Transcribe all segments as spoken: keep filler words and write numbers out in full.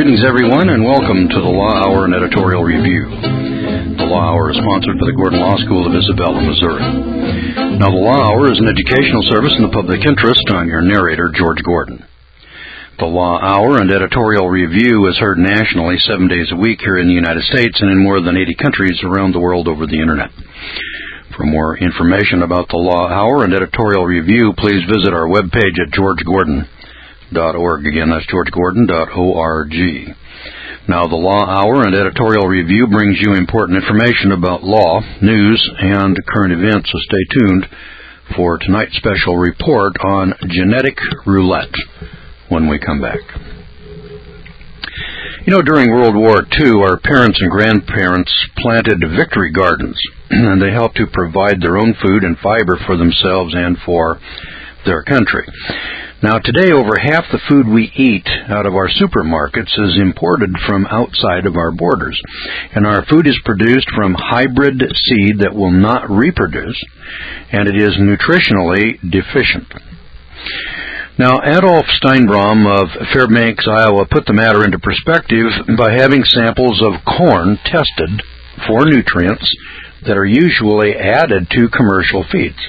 Greetings, everyone, and welcome to the Law Hour and Editorial Review. The Law Hour is sponsored by the Gordon Law School of Isabella, Missouri. Now, the Law Hour is an educational service in the public interest. I'm your narrator, George Gordon. The Law Hour and Editorial Review is heard nationally seven days a week here in the United States and in more than eighty countries around the world over the Internet. For more information about the Law Hour and Editorial Review, please visit our webpage at george gordon dot org. Again, that's george gordon dot org. Now, the Law Hour and Editorial Review brings you important information about law, news, and current events, so stay tuned for tonight's special report on genetic roulette when we come back. You know, during World War Two, our parents and grandparents planted victory gardens, and they helped to provide their own food and fiber for themselves and for their country. Now, today, over half the food we eat out of our supermarkets is imported from outside of our borders, and our food is produced from hybrid seed that will not reproduce, and it is nutritionally deficient. Now, Adolf Steinbrom of Fairbanks, Iowa, put the matter into perspective by having samples of corn tested for nutrients that are usually added to commercial feeds.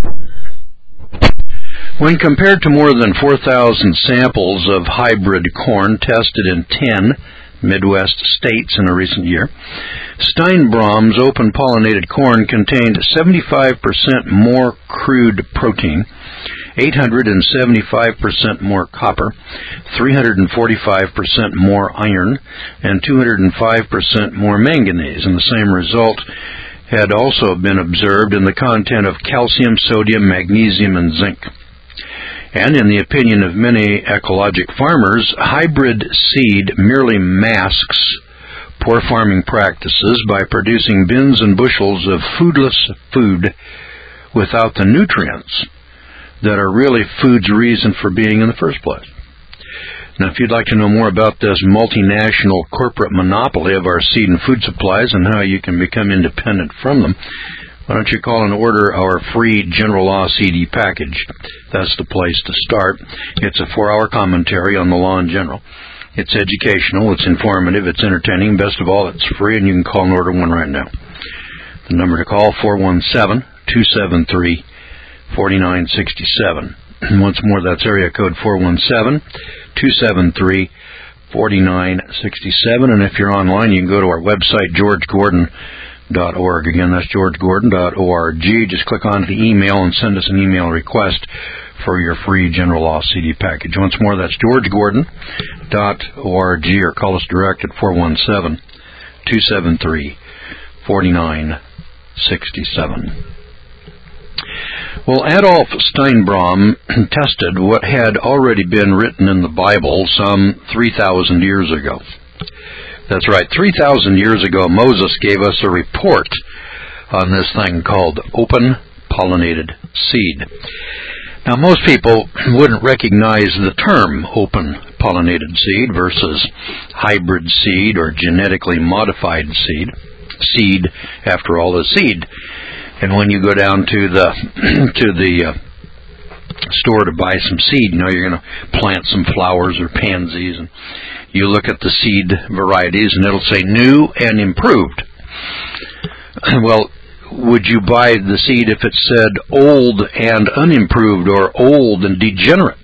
When compared to more than four thousand samples of hybrid corn tested in ten Midwest states in a recent year, Steinbrom's open-pollinated corn contained seventy-five percent more crude protein, eight hundred seventy-five percent more copper, three hundred forty-five percent more iron, and two hundred five percent more manganese, and the same result had also been observed in the content of calcium, sodium, magnesium, and zinc. And in the opinion of many ecologic farmers, hybrid seed merely masks poor farming practices by producing bins and bushels of foodless food without the nutrients that are really food's reason for being in the first place. Now, if you'd like to know more about this multinational corporate monopoly of our seed and food supplies and how you can become independent from them, why don't you call and order our free General Law C D package? That's the place to start. It's a four-hour commentary on the law in general. It's educational, it's informative, it's entertaining. Best of all, it's free, and you can call and order one right now. The number to call, four one seven, two seven three, four nine six seven. Once more, that's area code four one seven, two seven three, four nine six seven. And if you're online, you can go to our website, george gordon dot org. Again, that's george gordon dot org. Just click on the email and send us an email request for your free General Law C D package. Once more, that's george gordon dot org, or call us direct at four one seven, two seven three, four nine six seven. Well, Adolf Steinbrom tested what had already been written in the Bible some three thousand years ago. That's right, three thousand years ago, Moses gave us a report on this thing called open-pollinated seed. Now, most people wouldn't recognize the term open-pollinated seed versus hybrid seed or genetically modified seed. Seed, after all, is seed. And when you go down to the to the uh, store to buy some seed, you know, you're going to plant some flowers or pansies, and you look at the seed varieties, and it'll say new and improved. Well, would you buy the seed if it said old and unimproved or old and degenerate?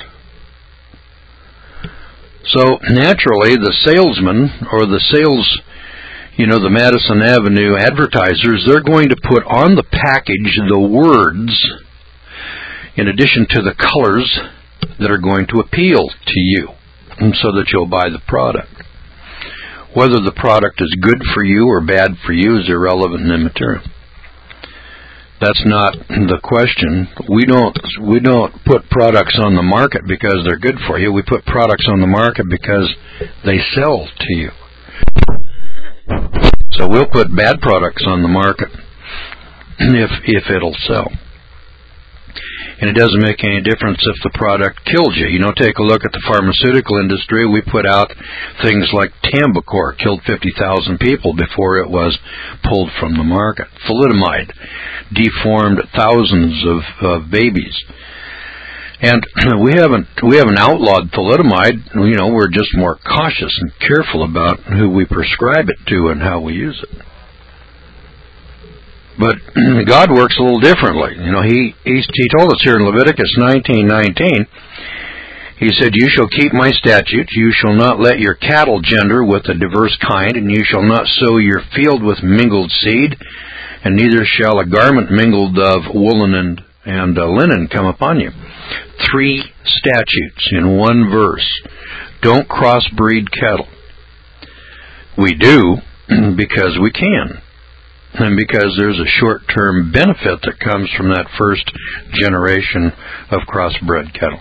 So, naturally, the salesman or the sales, you know, the Madison Avenue advertisers, they're going to put on the package the words, in addition to the colors, that are going to appeal to you, so that you'll buy the product. Whether the product is good for you or bad for you is irrelevant and immaterial. That's not the question. We don't we don't put products on the market because they're good for you. We put products on the market because they sell to you. So we'll put bad products on the market if if it'll sell. And it doesn't make any difference if the product kills you. You know, take a look at the pharmaceutical industry. We put out things like Tambicor, killed fifty thousand people before it was pulled from the market. Thalidomide deformed thousands of, of babies. And we haven't we haven't outlawed thalidomide. You know, we're just more cautious and careful about who we prescribe it to and how we use it. But God works a little differently. You know, he he, he told us here in Leviticus nineteen nineteen. He said, "You shall keep my statutes. You shall not let your cattle gender with a diverse kind, and you shall not sow your field with mingled seed, and neither shall a garment mingled of woolen and and uh, linen come upon you." Three statutes in one verse. Don't crossbreed cattle. We do because we can, and because there's a short-term benefit that comes from that first generation of crossbred cattle.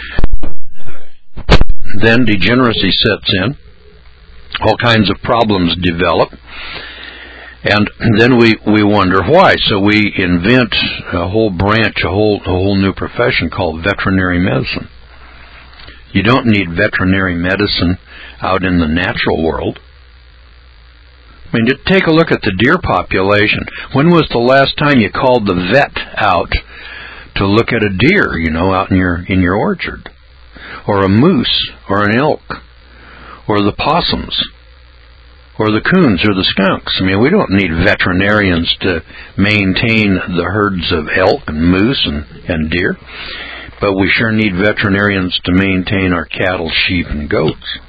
Then degeneracy sets in. All kinds of problems develop. And then we, we wonder why. So we invent a whole branch, a whole, a whole new profession called veterinary medicine. You don't need veterinary medicine out in the natural world. I mean, take a look at the deer population. When was the last time you called the vet out to look at a deer, you know, out in your in your orchard? Or a moose, or an elk, or the possums, or the coons, or the skunks. I mean, we don't need veterinarians to maintain the herds of elk and moose and, and deer, but we sure need veterinarians to maintain our cattle, sheep, and goats.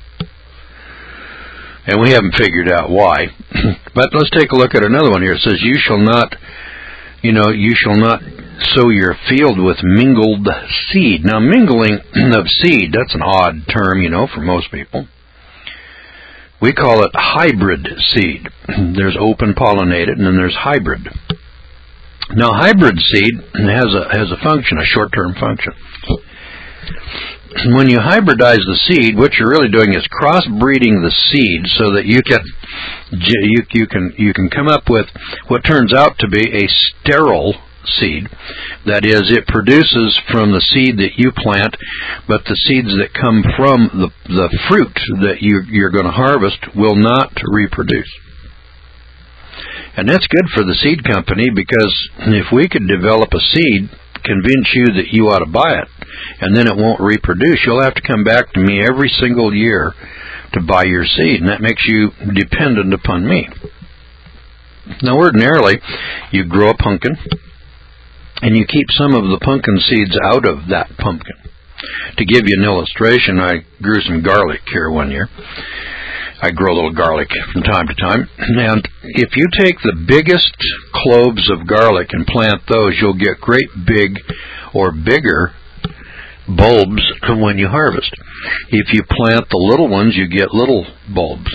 And we haven't figured out why. But let's take a look at another one here. It says, you shall not, you know, you shall not sow your field with mingled seed. Now, mingling of seed, that's an odd term, you know, for most people. We call it hybrid seed. There's open pollinated, and then there's hybrid. Now, hybrid seed has a has a function, a short-term function. When you hybridize the seed, what you're really doing is crossbreeding the seed so that you can you you can you can come up with what turns out to be a sterile seed. That is, it produces from the seed that you plant, but the seeds that come from the the fruit that you you're going to harvest will not reproduce. And that's good for the seed company, because if we could develop a seed, convince you that you ought to buy it, and then it won't reproduce, you'll have to come back to me every single year to buy your seed, and that makes you dependent upon me. Now, ordinarily, you grow a pumpkin, and you keep some of the pumpkin seeds out of that pumpkin. To give you an illustration, I grew some garlic here one year. I grow a little garlic from time to time, and if you take the biggest cloves of garlic and plant those, you'll get great big or bigger bulbs when you harvest. If you plant the little ones, you get little bulbs.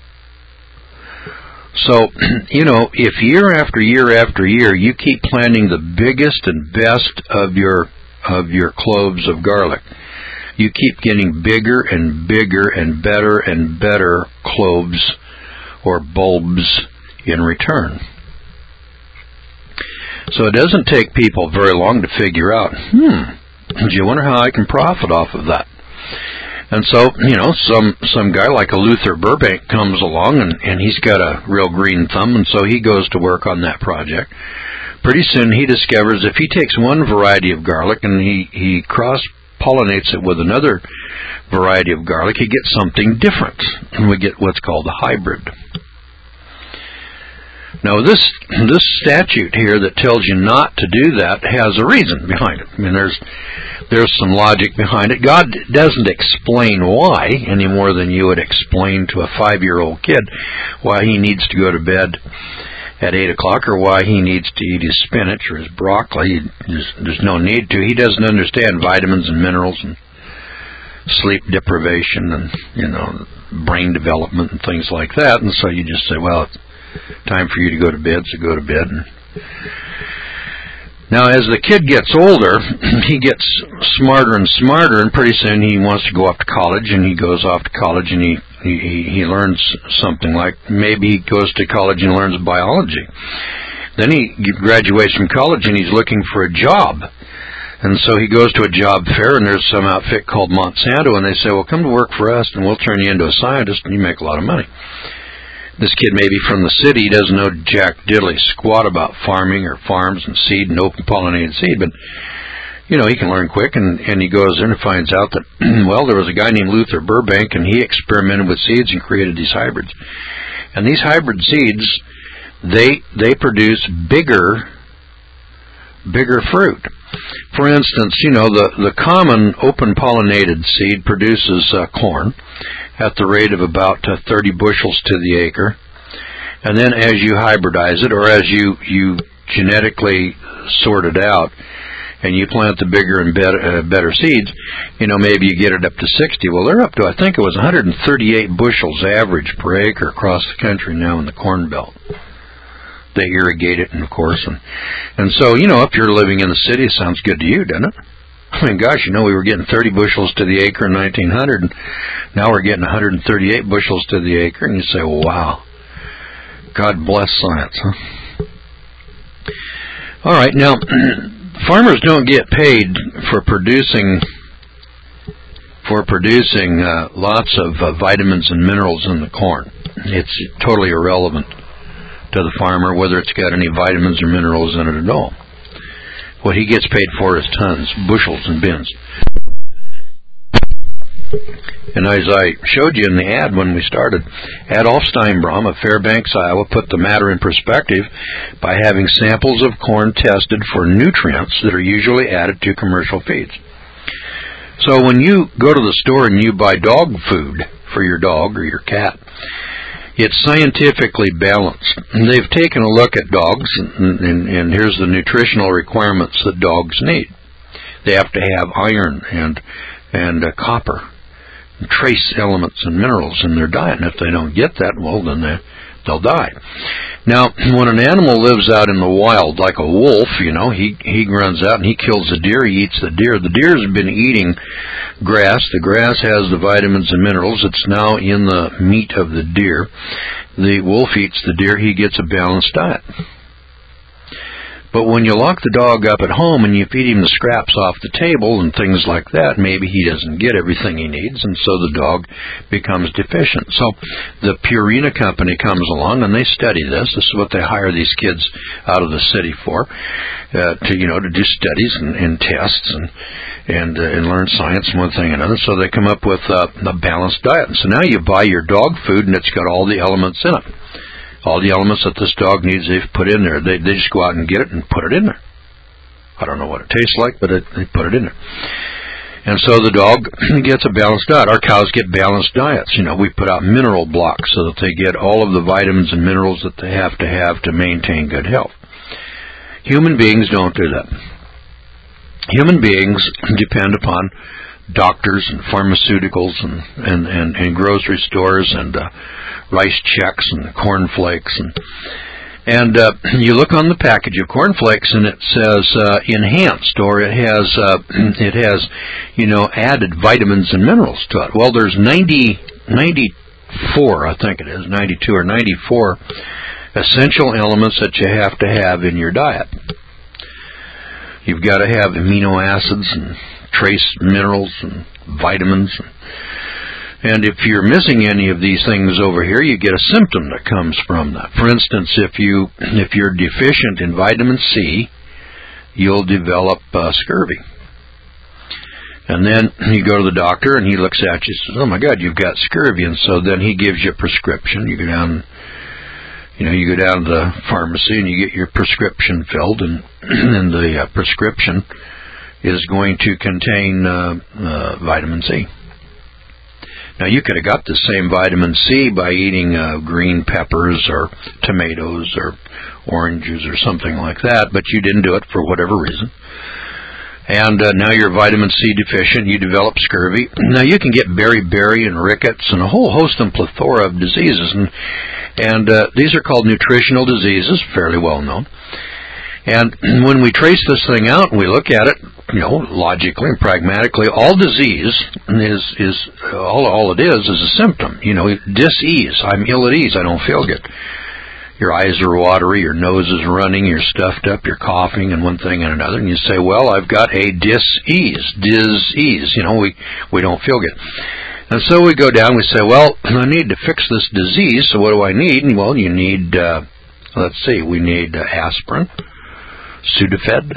So, you know, if year after year after year you keep planting the biggest and best of your of your cloves of garlic, you keep getting bigger and bigger and better and better cloves or bulbs in return. So it doesn't take people very long to figure out, hmm, do you wonder how I can profit off of that? And so, you know, some some guy like a Luther Burbank comes along, and, and he's got a real green thumb, and so he goes to work on that project. Pretty soon he discovers if he takes one variety of garlic and he, he cross-pollinates it with another variety of garlic, he gets something different, and we get what's called a hybrid. Now, this this statute here that tells you not to do that has a reason behind it. I mean, there's there's some logic behind it. God doesn't explain why any more than you would explain to a five-year-old kid why he needs to go to bed at eight o'clock or why he needs to eat his spinach or his broccoli. There's, there's no need to. He doesn't understand vitamins and minerals and sleep deprivation and, you know, brain development and things like that. And so you just say, well, it's time for you to go to bed, so go to bed. Now, as the kid gets older, he gets smarter and smarter, and pretty soon he wants to go off to college, and he goes off to college, and he, he, he learns something like, maybe he goes to college and learns biology. Then he graduates from college, and he's looking for a job. And so he goes to a job fair, and there's some outfit called Monsanto, and they say, well, come to work for us, and we'll turn you into a scientist, and you make a lot of money. This kid may be from the city, he doesn't know jack diddly squat about farming or farms and seed and open pollinated seed, but you know, he can learn quick, and, and he goes in and finds out that, well, there was a guy named Luther Burbank, and he experimented with seeds and created these hybrids. And these hybrid seeds, they they produce bigger, bigger fruit. For instance, you know, the, the common open-pollinated seed produces uh, corn at the rate of about uh, thirty bushels to the acre. And then as you hybridize it, or as you, you genetically sort it out, and you plant the bigger and better, uh, better seeds, you know, maybe you get it up to sixty. Well, they're up to, I think it was one hundred thirty-eight bushels average per acre across the country now in the Corn Belt. They irrigate it, and of course, and, and so, you know, if you're living in the city, it sounds good to you, doesn't it? I mean, gosh, you know, we were getting thirty bushels to the acre in nineteen hundred, and now we're getting one hundred thirty-eight bushels to the acre, and you say, well, wow, God bless science, huh? All right, now, farmers don't get paid for producing for producing uh, lots of uh, vitamins and minerals in the corn. It's totally irrelevant to the farmer whether it's got any vitamins or minerals in it at all. What he gets paid for is tons, bushels, and bins. And as I showed you in the ad when we started, Adolf Steinbrom of Fairbanks, Iowa, put the matter in perspective by having samples of corn tested for nutrients that are usually added to commercial feeds. So when you go to the store and you buy dog food for your dog or your cat, it's scientifically balanced. And they've taken a look at dogs, and, and, and here's the nutritional requirements that dogs need. They have to have iron and and uh, copper, and trace elements and minerals in their diet. And if they don't get that, well, then they, they'll die. Now, when an animal lives out in the wild, like a wolf, you know, he, he runs out and he kills a deer, he eats the deer. The deer's been eating grass. The grass has the vitamins and minerals. It's now in the meat of the deer. The wolf eats the deer, he gets a balanced diet. But when you lock the dog up at home and you feed him the scraps off the table and things like that, maybe he doesn't get everything he needs, and so the dog becomes deficient. So the Purina company comes along and they study this. This is what they hire these kids out of the city for, uh, to you know to do studies and, and tests and and uh, and learn science and one thing and another. So they come up with uh, a balanced diet. And so now you buy your dog food and it's got all the elements in it. All the elements that this dog needs, they've put in there. They, they just go out and get it and put it in there. I don't know what it tastes like, but it, they put it in there. And so the dog gets a balanced diet. Our cows get balanced diets. You know, we put out mineral blocks so that they get all of the vitamins and minerals that they have to have to maintain good health. Human beings don't do that. Human beings depend upon doctors and pharmaceuticals and, and, and, and grocery stores and uh, rice checks and cornflakes. And, and uh, you look on the package of cornflakes and it says uh, enhanced, or it has, uh, it has, you know, added vitamins and minerals to it. Well, there's ninety, ninety-four, I think it is, ninety-two or ninety-four essential elements that you have to have in your diet. You've got to have amino acids and trace minerals and vitamins. And if you're missing any of these things over here, you get a symptom that comes from that. For instance, if, you, if you're deficient in vitamin C, you'll develop uh, scurvy. And then you go to the doctor and he looks at you and says, oh my God, you've got scurvy. And so then he gives you a prescription. You go down You know, you go down to the pharmacy and you get your prescription filled, and, and the uh, prescription is going to contain uh, uh, vitamin C. Now, you could have got the same vitamin C by eating uh, green peppers or tomatoes or oranges or something like that, but you didn't do it for whatever reason. And uh, now you're vitamin C deficient, you develop scurvy. Now you can get beriberi and rickets and a whole host and plethora of diseases, and and uh, these are called nutritional diseases, fairly well known. And when we trace this thing out and we look at it, you know, logically and pragmatically, all disease is is all all it is is a symptom. You know, dis-ease. I'm ill at ease. I don't feel good. Your eyes are watery, your nose is running, you're stuffed up, you're coughing, and one thing and another. And you say, well, I've got a dis-ease, dis-ease. You know, we, we don't feel good. And so we go down, we say, well, I need to fix this disease, so what do I need? And, well, you need, uh, let's see, we need uh, aspirin, Sudafed,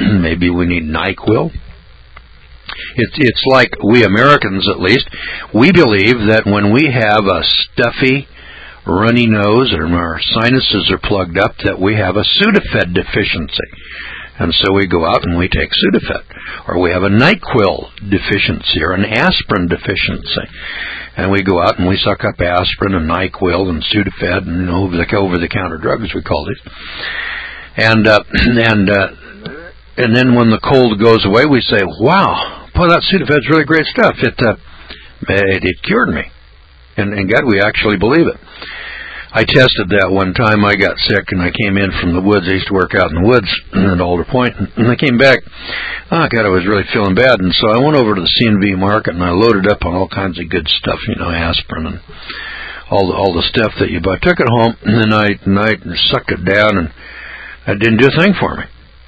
Maybe we need NyQuil. It's, it's like we Americans, at least, we believe that when we have a stuffy, runny nose and our sinuses are plugged up, that we have a Sudafed deficiency. And so we go out and we take Sudafed. Or we have a NyQuil deficiency or an aspirin deficiency. And we go out and we suck up aspirin and NyQuil and Sudafed and over the over the counter drugs, we call these. And uh, and uh, and then when the cold goes away, we say, "Wow, boy, that Sudafed's really great stuff. It uh, it, it cured me." And, and God, we actually believe it. I tested that one time. I got sick, and I came in from the woods. I used to work out in the woods at Alder Point, and I came back. Oh, God, I was really feeling bad, and so I went over to the C and V market, and I loaded up on all kinds of good stuff, you know, aspirin and all the, all the stuff that you buy. I took it home, and then I, and I sucked it down, and it didn't do a thing for me.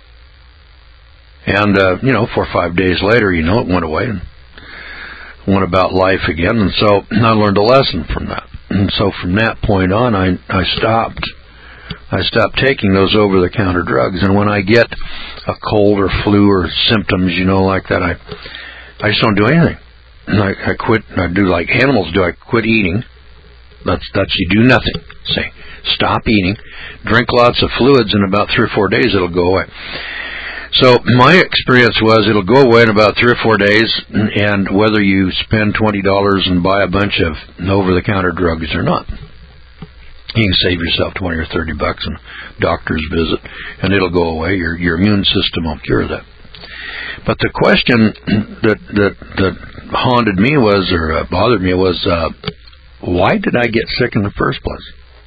And, uh, you know, four or five days later, you know, it went away and went about life again, and so I learned a lesson from that. And so from that point on, I I stopped. I stopped taking those over-the-counter drugs. And when I get a cold or flu or symptoms, you know, like that, I I just don't do anything. And I, I quit. I do like animals do. I quit eating. That's that's you do nothing. Say stop eating. Drink lots of fluids. In about three or four days, it'll go away. So my experience was it'll go away in about three or four days, and whether you spend twenty dollars and buy a bunch of over-the-counter drugs or not, you can save yourself twenty or thirty bucks on a doctor's visit, and it'll go away. Your your immune system will cure that. But the question that that, that haunted me was, or uh, bothered me was, uh, why did I get sick in the first place?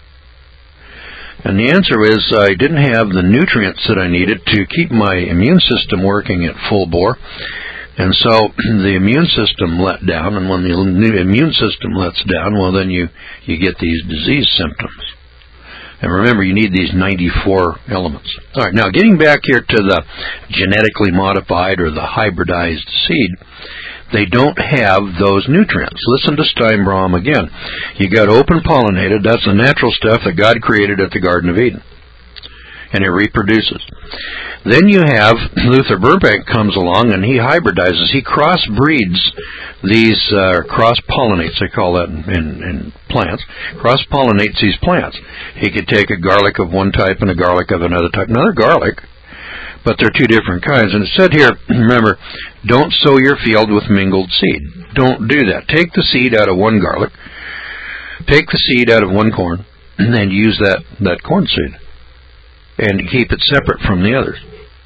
And the answer is I didn't have the nutrients that I needed to keep my immune system working at full bore. And so the immune system let down, and when the immune system lets down, well, then you, you get these disease symptoms. And remember, you need these ninety-four elements. All right, now getting back here to the genetically modified or the hybridized seed, they don't have those nutrients. Listen to Steinbrom again. You got open pollinated. That's the natural stuff that God created at the Garden of Eden. And it reproduces. Then you have Luther Burbank comes along and he hybridizes. He crossbreeds these, uh, cross-pollinates, they call that in, in, in plants, cross-pollinates these plants. He could take a garlic of one type and a garlic of another type, another garlic, but they're two different kinds. And it said here, remember, don't sow your field with mingled seed. Don't do that. Take the seed out of one garlic, take the seed out of one corn, and then use that, that corn seed. And keep it separate from the others.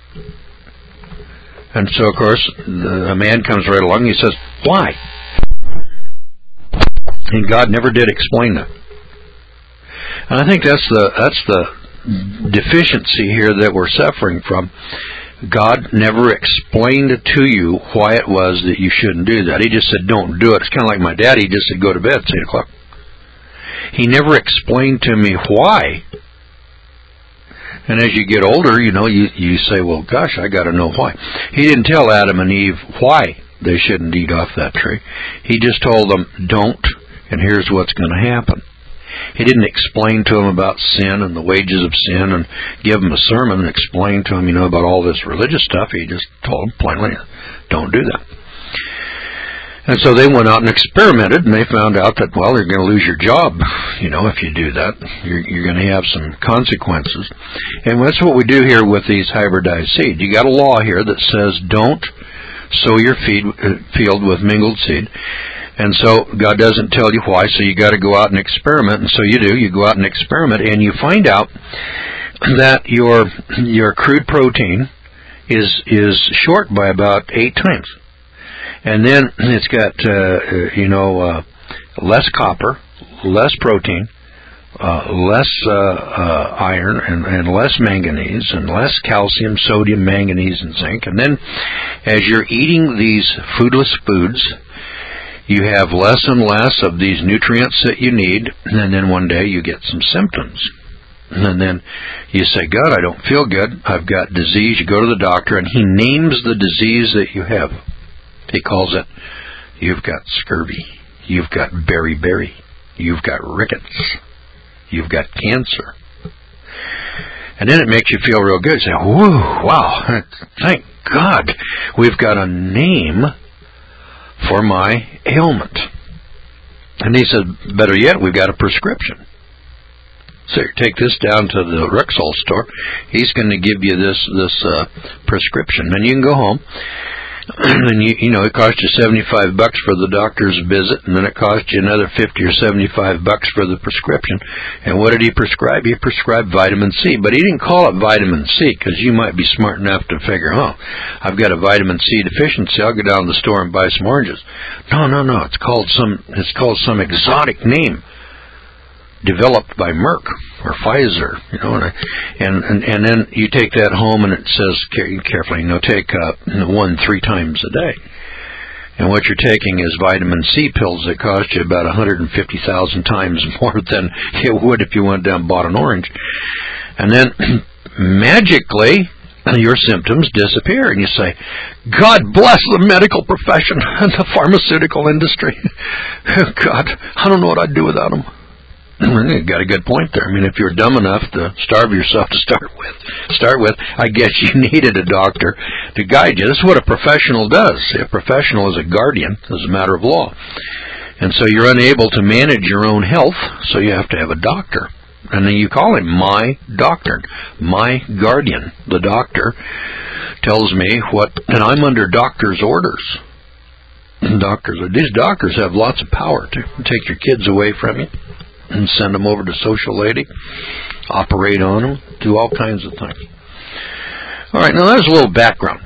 And so, of course, the, a man comes right along and he says, why? And God never did explain that. And I think that's the that's the deficiency here that we're suffering from. God never explained to you why it was that you shouldn't do that. He just said, don't do it. It's kind of like my daddy just said, go to bed at eight o'clock. He never explained to me why. And as you get older, you know, you, you say, well, gosh, I got to know why. He didn't tell Adam and Eve why they shouldn't eat off that tree. He just told them, don't, and here's what's going to happen. He didn't explain to them about sin and the wages of sin and give them a sermon and explain to them, you know, about all this religious stuff. He just told them plainly, don't do that. And so they went out and experimented, and they found out that, well, you're going to lose your job, you know, if you do that. You're, you're going to have some consequences. And that's what we do here with these hybridized seed. You got a law here that says don't sow your feed, uh, field with mingled seed. And so God doesn't tell you why, so you got to go out and experiment. And so you do. You go out and experiment, and you find out that your your crude protein is is short by about eight times. And then it's got, uh, you know, uh, less copper, less protein, uh, less uh, uh, iron, and, and less manganese, and less calcium, sodium, manganese, and zinc. And then as you're eating these foodless foods, you have less and less of these nutrients that you need, and then one day you get some symptoms. And then you say, God, I don't feel good. I've got disease. You go to the doctor, and he names the disease that you have. He calls it, you've got scurvy, you've got beriberi, you've got rickets, you've got cancer. And then it makes you feel real good. Say, whoo, wow, thank God we've got a name for my ailment. And he said, better yet, we've got a prescription. So you take this down to the Rexall store. He's going to give you this this uh, prescription. And you can go home. And, you, you know, it costs you seventy-five bucks for the doctor's visit, and then it costs you another fifty or seventy-five bucks for the prescription. And what did he prescribe? He prescribed vitamin C. But he didn't call it vitamin C, because you might be smart enough to figure, oh, I've got a vitamin C deficiency. I'll go down to the store and buy some oranges. No, no, no. It's called some, it's called some exotic name, developed by Merck or Pfizer, you know, and and and, and then you take that home, and it says carefully, you know, take uh, one three times a day. And what you're taking is vitamin C pills that cost you about one hundred fifty thousand times more than it would if you went down and bought an orange. And then magically your symptoms disappear, and you say, God bless the medical profession and the pharmaceutical industry. God, I don't know what I'd do without them. You got a good point there. I mean, if you're dumb enough to starve yourself to start with, start with, I guess you needed a doctor to guide you. This is what a professional does. A professional is a guardian as a matter of law. And so you're unable to manage your own health, so you have to have a doctor. And then you call him my doctor, my guardian. The doctor tells me what, and I'm under doctor's orders. Doctors, these doctors have lots of power to take your kids away from you and send them over to social lady, operate on them, do all kinds of things. All right, now there's a little background.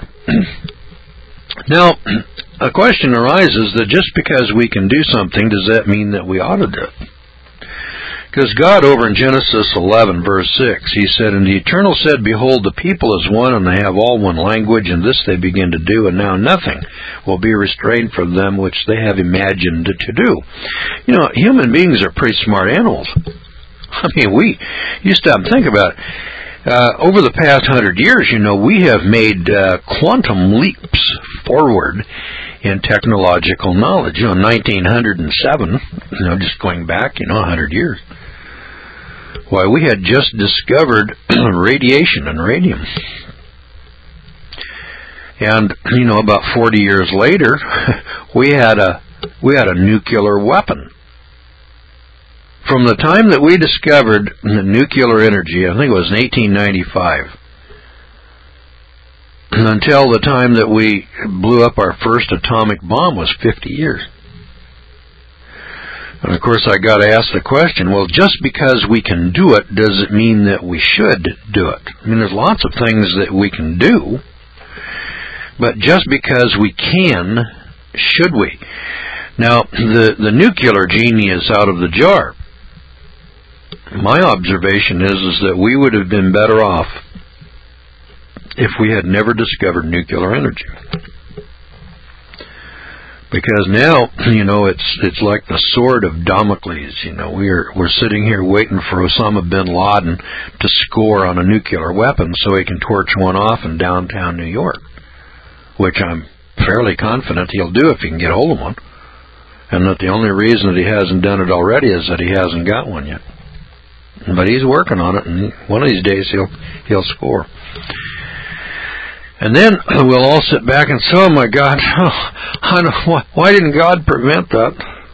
Now, a question arises that just because we can do something, does that mean that we ought to do it? Because God, over in Genesis eleven, verse six, He said, And the Eternal said, Behold, the people is one, and they have all one language, and this they begin to do, and now nothing will be restrained from them which they have imagined to do. You know, human beings are pretty smart animals. I mean, we, you stop and think about it. Uh, over the past hundred years, you know, we have made uh, quantum leaps forward in technological knowledge. You know, nineteen oh seven, you know, just going back, you know, a hundred years. Why, we had just discovered radiation and radium. And, you know, about forty years later, we had a we had a nuclear weapon. From the time that we discovered the nuclear energy, I think it was in eighteen ninety-five, until the time that we blew up our first atomic bomb was fifty years. And of course I got to ask the question, well, just because we can do it, does it mean that we should do it? I mean, there's lots of things that we can do, but just because we can, should we? Now, the, the nuclear genie is out of the jar. My observation is, is that we would have been better off if we had never discovered nuclear energy. Because now, you know, it's it's like the sword of Damocles. You know, we're we're sitting here waiting for Osama bin Laden to score on a nuclear weapon so he can torch one off in downtown New York, which I'm fairly confident he'll do if he can get hold of one. And that the only reason that he hasn't done it already is that he hasn't got one yet. But he's working on it, and one of these days he'll he'll score. And then we'll all sit back and say, oh my God, oh, I don't, why, why didn't God prevent that?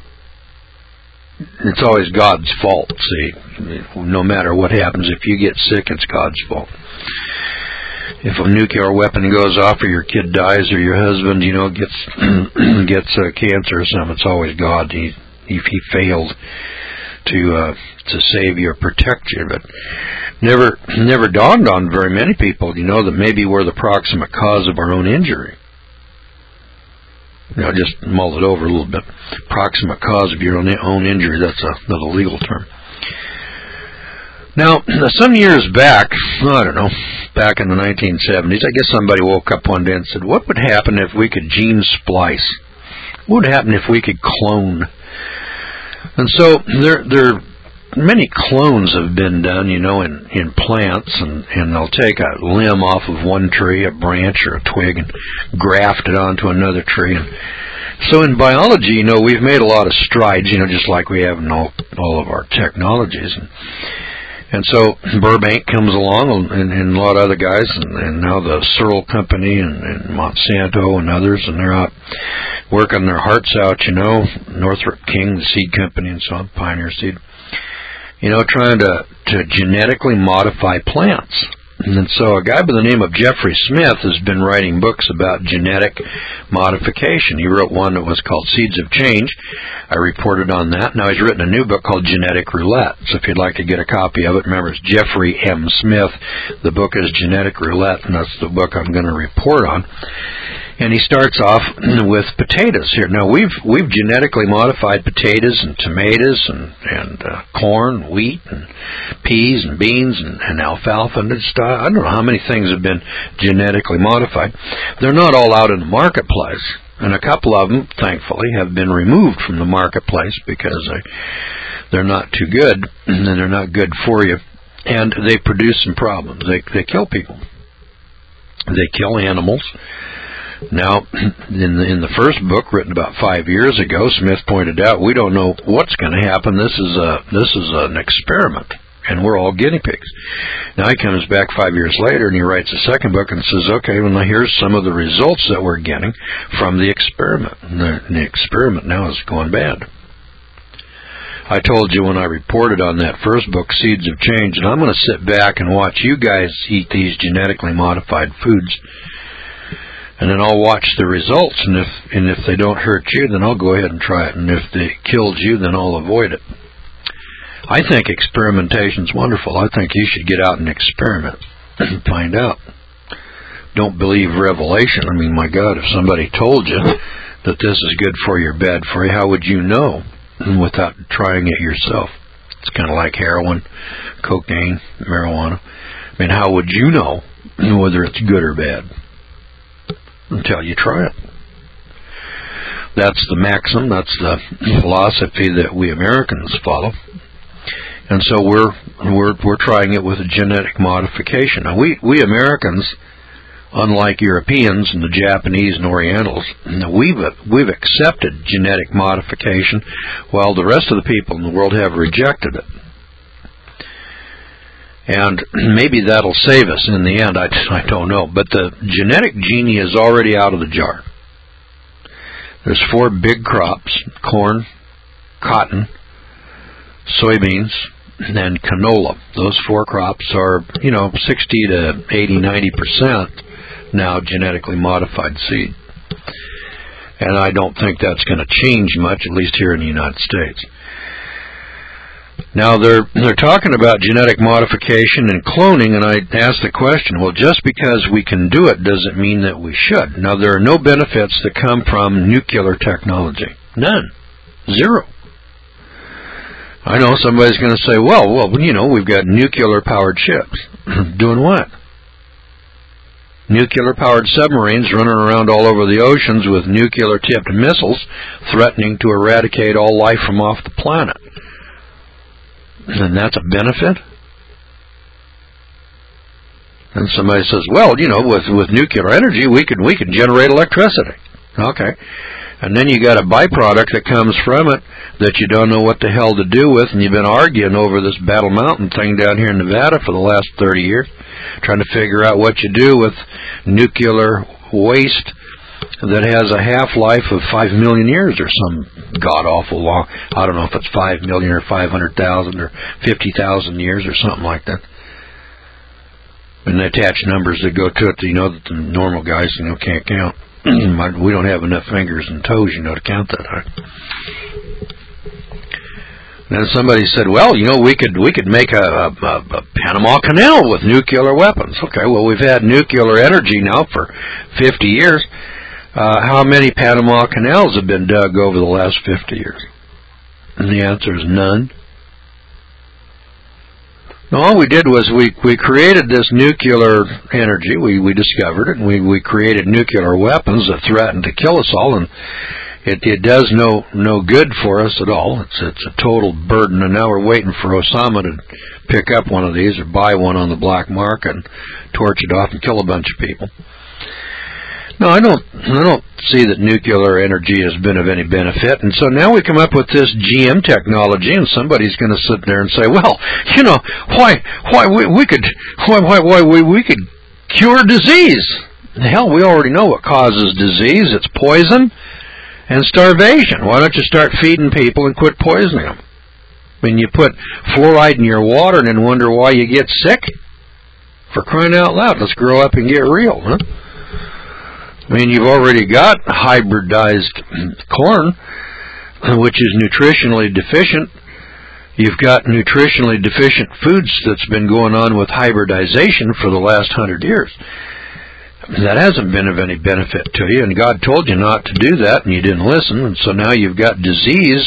It's always God's fault, see. No matter what happens, if you get sick, it's God's fault. If a nuclear weapon goes off or your kid dies or your husband, you know, gets gets uh, cancer or something, it's always God. He, if he failed to uh, to save you or protect you, but never never dawned on very many people, you know, that maybe we're the proximate cause of our own injury. You know, just mull it over a little bit. Proximate cause of your own own injury, that's a, that's a legal term. Now, some years back, I don't know, back in the nineteen seventies, I guess somebody woke up one day and said, what would happen if we could gene splice? What would happen if we could clone? And so there, there, many clones have been done, you know, in, in plants, and, and they'll take a limb off of one tree, a branch or a twig, and graft it onto another tree. And so in biology, you know, we've made a lot of strides, you know, just like we have in all, all of our technologies. And, And so Burbank comes along, and, and a lot of other guys, and, and now the Searle Company and, and Monsanto and others, and they're out working their hearts out, you know, Northrop King, the seed company, and so on, Pioneer Seed, you know, trying to, to genetically modify plants. And so a guy by the name of Jeffrey Smith has been writing books about genetic modification. He wrote one that was called Seeds of Change. I reported on that. Now he's written a new book called Genetic Roulette. So if you'd like to get a copy of it, remember it's Jeffrey M. Smith. The book is Genetic Roulette, and that's the book I'm going to report on. And he starts off with potatoes here. Now, we've we've genetically modified potatoes and tomatoes and, and uh, corn, wheat, and peas and beans and, and alfalfa and stuff. I don't know how many things have been genetically modified. They're not all out in the marketplace. And a couple of them, thankfully, have been removed from the marketplace because they, they're not too good and they're not good for you. And they produce some problems. They, they kill people. They kill animals. Now, in the, in the first book, written about five years ago, Smith pointed out we don't know what's going to happen. This is a this is an experiment, and we're all guinea pigs. Now he comes back five years later, and he writes a second book and says, "Okay, well, now here's some of the results that we're getting from the experiment. And the, and the experiment now is going bad." I told you when I reported on that first book, Seeds of Change, and I'm going to sit back and watch you guys eat these genetically modified foods. And then I'll watch the results, and if and if they don't hurt you, then I'll go ahead and try it. And if they killed you, then I'll avoid it. I think experimentation's wonderful. I think you should get out and experiment and find out. Don't believe revelation. I mean, my God, if somebody told you that this is good for you or bad for you, how would you know without trying it yourself? It's kind of like heroin, cocaine, marijuana. I mean, how would you know whether it's good or bad? Until you try it. That's the maxim, that's the philosophy that we Americans follow. And so we're we're we're trying it with a genetic modification. Now we, we Americans, unlike Europeans and the Japanese and Orientals, we've we've accepted genetic modification while the rest of the people in the world have rejected it. And maybe that'll save us in the end, I, I don't know. But the genetic genie is already out of the jar. There's four big crops: corn, cotton, soybeans, and canola. Those four crops are, you know, sixty to eighty, ninety percent now genetically modified seed. And I don't think that's going to change much, at least here in the United States. Now, they're they're talking about genetic modification and cloning, and I asked the question, well, just because we can do it doesn't mean that we should. Now, there are no benefits that come from nuclear technology. None. Zero. I know somebody's going to say, well, well, you know, we've got nuclear-powered ships. Doing what? Nuclear-powered submarines running around all over the oceans with nuclear-tipped missiles threatening to eradicate all life from off the planet. And that's a benefit? And somebody says, well, you know, with, with nuclear energy, we could we could generate electricity. Okay. And then you got a byproduct that comes from it that you don't know what the hell to do with, and you've been arguing over this Battle Mountain thing down here in Nevada for the last thirty years, trying to figure out what you do with nuclear waste that has a half-life of five million years or some god-awful long. I don't know if it's five million or five hundred thousand or fifty thousand years or something like that. And they attach numbers that go to it that you know that the normal guys, you know, can't count. We don't have enough fingers and toes, you know, to count that high. Then somebody said, well, you know, we could we could make a, a, a Panama Canal with nuclear weapons. Okay, well, we've had nuclear energy now for fifty years. Uh, how many Panama Canals have been dug over the last fifty years? And the answer is none. No, all we did was we, we created this nuclear energy. We, we discovered it, and we, we created nuclear weapons that threatened to kill us all, and it, it does no no good for us at all. It's it's a total burden, and now we're waiting for Osama to pick up one of these or buy one on the black market and torch it off and kill a bunch of people. No, I don't. I don't see that nuclear energy has been of any benefit, and so now we come up with this G M technology, and somebody's going to sit there and say, "Well, you know, why, why we, we could, why, why, why we, we could cure disease? Hell, we already know what causes disease. It's poison and starvation. Why don't you start feeding people and quit poisoning them? I mean, you put fluoride in your water and then wonder why you get sick? For crying out loud, let's grow up and get real, huh?" I mean, you've already got hybridized corn, which is nutritionally deficient. You've got nutritionally deficient foods that's been going on with hybridization for the last hundred years. That hasn't been of any benefit to you, and God told you not to do that, and you didn't listen, and so now you've got disease,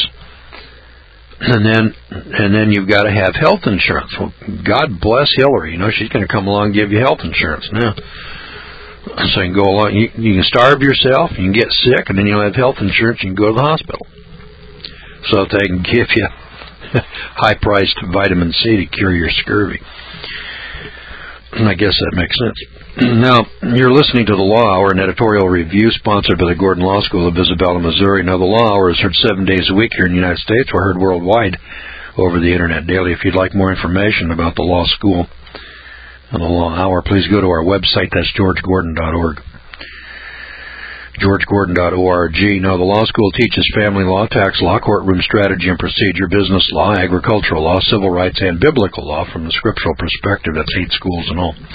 and then and then you've got to have health insurance. Well, God bless Hillary. You know, she's going to come along and give you health insurance now. So you can go along, you, you can starve yourself, you can get sick, and then you'll have health insurance, you can go to the hospital. So that they can give you high-priced vitamin C to cure your scurvy. And I guess that makes sense. Now, you're listening to the Law Hour, an editorial review sponsored by the Gordon Law School of Isabella, Missouri. Now, the Law Hour is heard seven days a week here in the United States. We're heard worldwide over the Internet daily. If you'd like more information about the Law School and the Law Hour, please go to our website. That's george gordon dot org. george gordon dot org. Now, the law school teaches family law, tax law, courtroom strategy and procedure, business law, agricultural law, civil rights, and biblical law from the scriptural perspective. That's eight schools in all.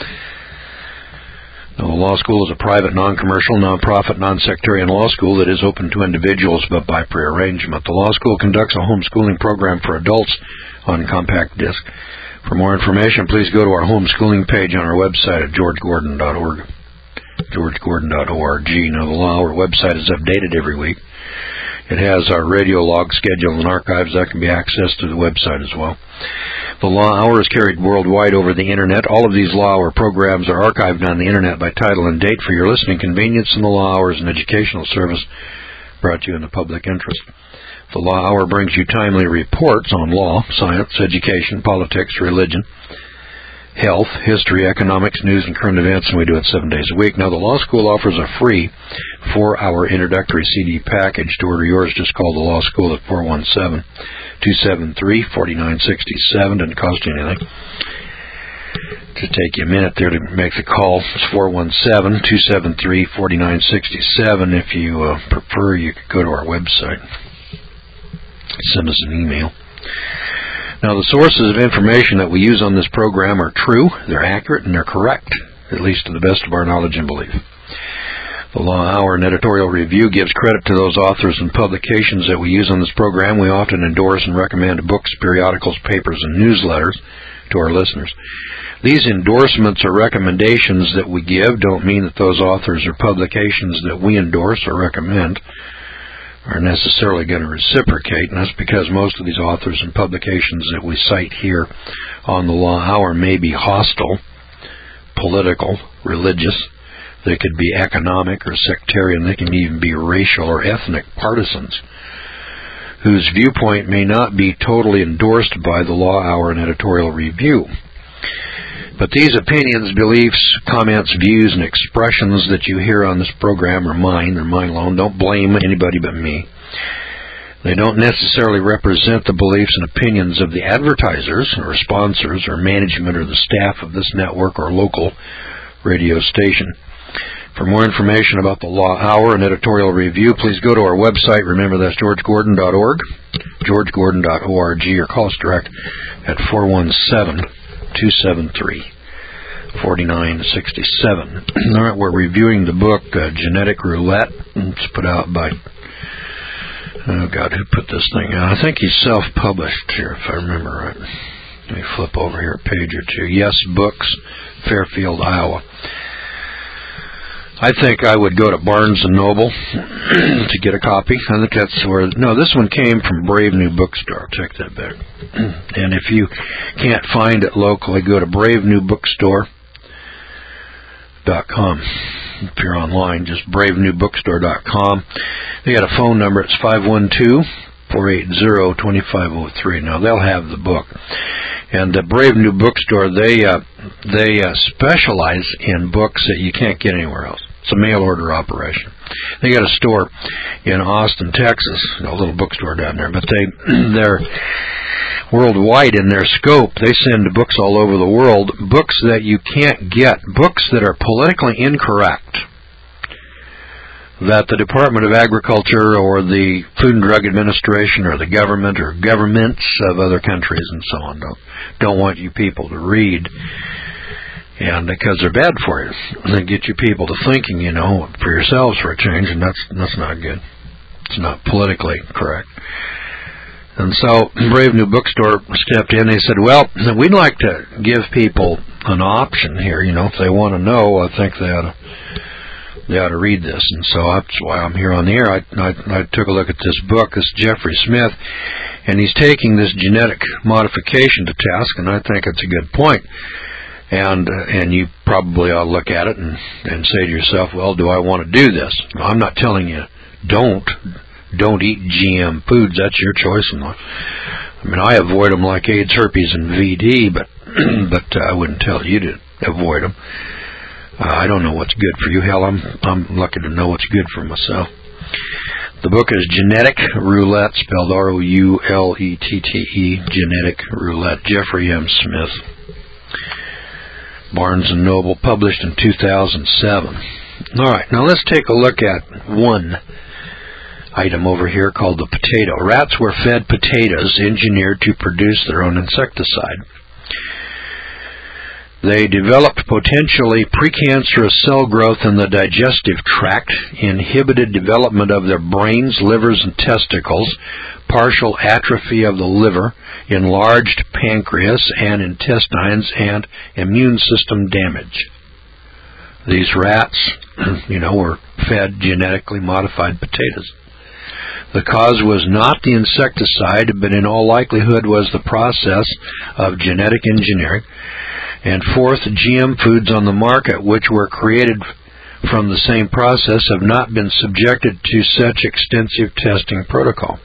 Now, the law school is a private, non-commercial, non-profit, non-sectarian law school that is open to individuals but by prearrangement. The law school conducts a homeschooling program for adults on compact disc. For more information, please go to our homeschooling page on our website at george gordon dot org. george gordon dot org. Now, the Law Hour website is updated every week. It has our radio log schedule and archives that can be accessed through the website as well. The Law Hour is carried worldwide over the Internet. All of these Law Hour programs are archived on the Internet by title and date for your listening convenience, and the Law Hour is an educational service brought to you in the public interest. The Law Hour brings you timely reports on law, science, education, politics, religion, health, history, economics, news, and current events, and we do it seven days a week. Now, the Law School offers a free four-hour introductory C D package. To order yours, just call the Law School at four one seven, two seven three, four nine six seven. Doesn't cost you anything. Just take you a minute there to make the call. It's four one seven, two seven three, four nine six seven. If you uh, prefer, you could go to our website. Send us an email. Now, the sources of information that we use on this program are true, they're accurate, and they're correct, at least to the best of our knowledge and belief. The Law Hour and editorial review gives credit to those authors and publications that we use on this program. We often endorse and recommend books, periodicals, papers, and newsletters to our listeners. These endorsements or recommendations that we give don't mean that those authors or publications that we endorse or recommend are necessarily going to reciprocate, and that's because most of these authors and publications that we cite here on the Law Hour may be hostile, political, religious. They could be economic or sectarian. They can even be racial or ethnic partisans whose viewpoint may not be totally endorsed by the Law Hour and editorial review. But these opinions, beliefs, comments, views, and expressions that you hear on this program are mine. They're mine alone. Don't blame anybody but me. They don't necessarily represent the beliefs and opinions of the advertisers or sponsors or management or the staff of this network or local radio station. For more information about the Law Hour and editorial review, please go to our website. Remember, that's george gordon dot org, george gordon dot org, or call us direct at four one seven, two seven three, four nine six seven. All right, we're reviewing the book uh, Genetic Roulette. It's put out by, oh God, who put this thing out? I think he's self-published here, if I remember right. Let me flip over here a page or two. Yes Books, Fairfield, Iowa. I think I would go to Barnes and Noble to get a copy. I think that's where... No, this one came from Brave New Bookstore. I'll take that back. And if you can't find it locally, go to brave new bookstore dot com. If you're online, just brave new bookstore dot com. They got a phone number. It's five one two, four eight zero, two five zero three. Now, they'll have the book. And the Brave New Bookstore, they uh, they uh, specialize in books that you can't get anywhere else. It's a mail order operation. They got a store in Austin, Texas, a little bookstore down there, but they, they're worldwide in their scope. They send books all over the world, books that you can't get, books that are politically incorrect, that the Department of Agriculture or the Food and Drug Administration or the government or governments of other countries and so on don't, don't want you people to read. And because they're bad for you, they get you people to thinking, you know, for yourselves for a change, and that's that's not good. It's not politically correct. And so Brave New Bookstore stepped in. They said, well, we'd like to give people an option here. You know, if they want to know, I think they ought to, they ought to read this. And so that's why I'm here on the air. I, I, I took a look at this book. This is Jeffrey Smith, and he's taking this genetic modification to task, and I think it's a good point. And uh, and you probably ought to look at it and, and say to yourself, well, do I want to do this? No, I'm not telling you don't. Don't eat G M foods. That's your choice. I mean, I avoid them like AIDS, herpes, and V D, but but uh, I wouldn't tell you to avoid them. Uh, I don't know what's good for you. Hell, I'm I'm lucky to know what's good for myself. The book is Genetic Roulette, spelled R O U L E T T E, Genetic Roulette. Jeffrey M. Smith. Barnes and Noble, published in two thousand seven. All right, now let's take a look at one item over here called the potato. Rats were fed potatoes engineered to produce their own insecticide. They developed potentially precancerous cell growth in the digestive tract, inhibited development of their brains, livers, and testicles, partial atrophy of the liver, enlarged pancreas and intestines, and immune system damage. These rats, you know, were fed genetically modified potatoes. The cause was not the insecticide, but in all likelihood was the process of genetic engineering. And fourth, G M foods on the market, which were created from the same process, have not been subjected to such extensive testing protocol.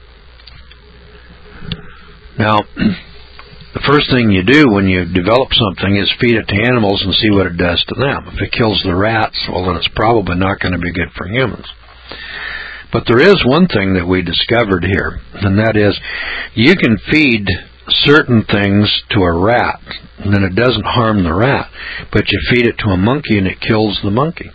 Now, the first thing you do when you develop something is feed it to animals and see what it does to them. If it kills the rats, well, then it's probably not going to be good for humans. But there is one thing that we discovered here, and that is you can feed certain things to a rat, and then it doesn't harm the rat, but you feed it to a monkey and it kills the monkey.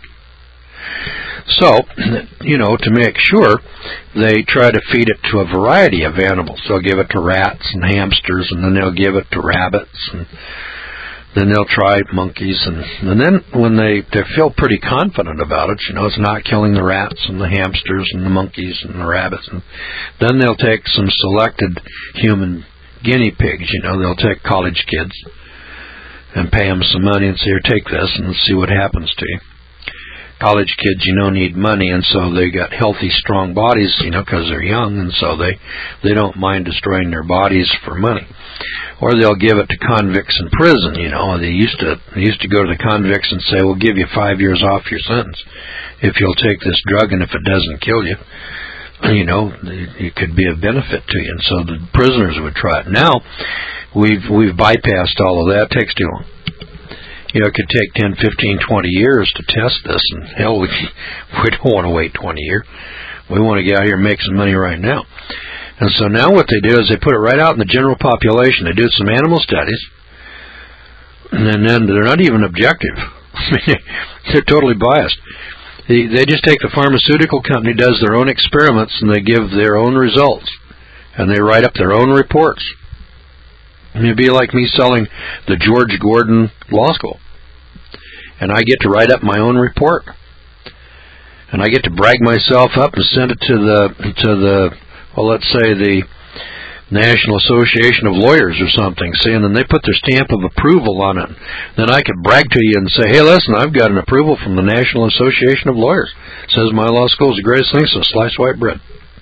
So, you know, to make sure, they try to feed it to a variety of animals. They'll give it to rats and hamsters, and then they'll give it to rabbits, and then they'll try monkeys, and, and then when they, they feel pretty confident about it, you know, it's not killing the rats and the hamsters and the monkeys and the rabbits, and then they'll take some selected human guinea pigs, you know, they'll take college kids and pay them some money and say, here, take this and see what happens to you. College kids, you know, need money, and so they got healthy, strong bodies, you know, because they're young, and so they, they don't mind destroying their bodies for money. Or they'll give it to convicts in prison, you know. They used to they used to go to the convicts and say, we'll give you five years off your sentence if you'll take this drug, and if it doesn't kill you, you know, it could be a benefit to you. And so the prisoners would try it. Now, we've we've bypassed all of that. It takes too long. You know, it could take ten, fifteen, twenty years to test this, and hell, we, we don't want to wait twenty years. We want to get out here and make some money right now. And so now what they do is they put it right out in the general population. They do some animal studies, and then they're not even objective. They're totally biased. They, they just take the pharmaceutical company, does their own experiments, and they give their own results, and they write up their own reports. It'd be like me selling the George Gordon Law School. And I get to write up my own report. And I get to brag myself up and send it to the, to the, well, let's say the National Association of Lawyers or something, saying, and they put their stamp of approval on it. Then I could brag to you and say, hey, listen, I've got an approval from the National Association of Lawyers. It says my law school is the greatest thing, so slice white bread.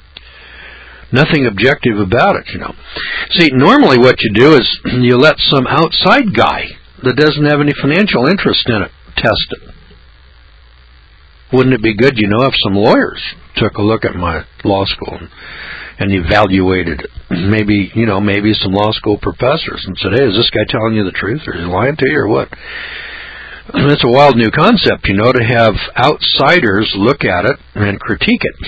Nothing objective about it, you know. See, normally what you do is you let some outside guy that doesn't have any financial interest in it test it. Wouldn't it be good, you know, if some lawyers took a look at my law school and, and evaluated it? Maybe, you know, maybe some law school professors and said, hey, is this guy telling you the truth, or is he lying to you, or what? It's a wild new concept, you know, to have outsiders look at it and critique it.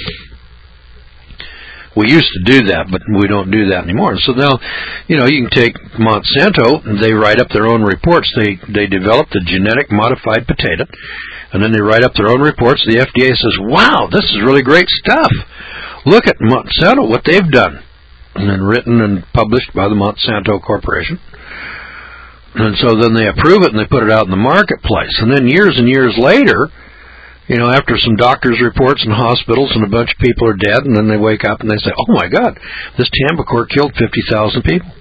We used to do that, but we don't do that anymore. So now, you know, you can take Monsanto, they write up their own reports. They they develop the genetic modified potato, and then they write up their own reports. The F D A says, wow, this is really great stuff. Look at Monsanto, what they've done. And then written and published by the Monsanto Corporation. And so then they approve it and they put it out in the marketplace. And then years and years later, you know, after some doctors' reports in hospitals and a bunch of people are dead, and then they wake up and they say, oh my God, this Tambacor killed fifty thousand people.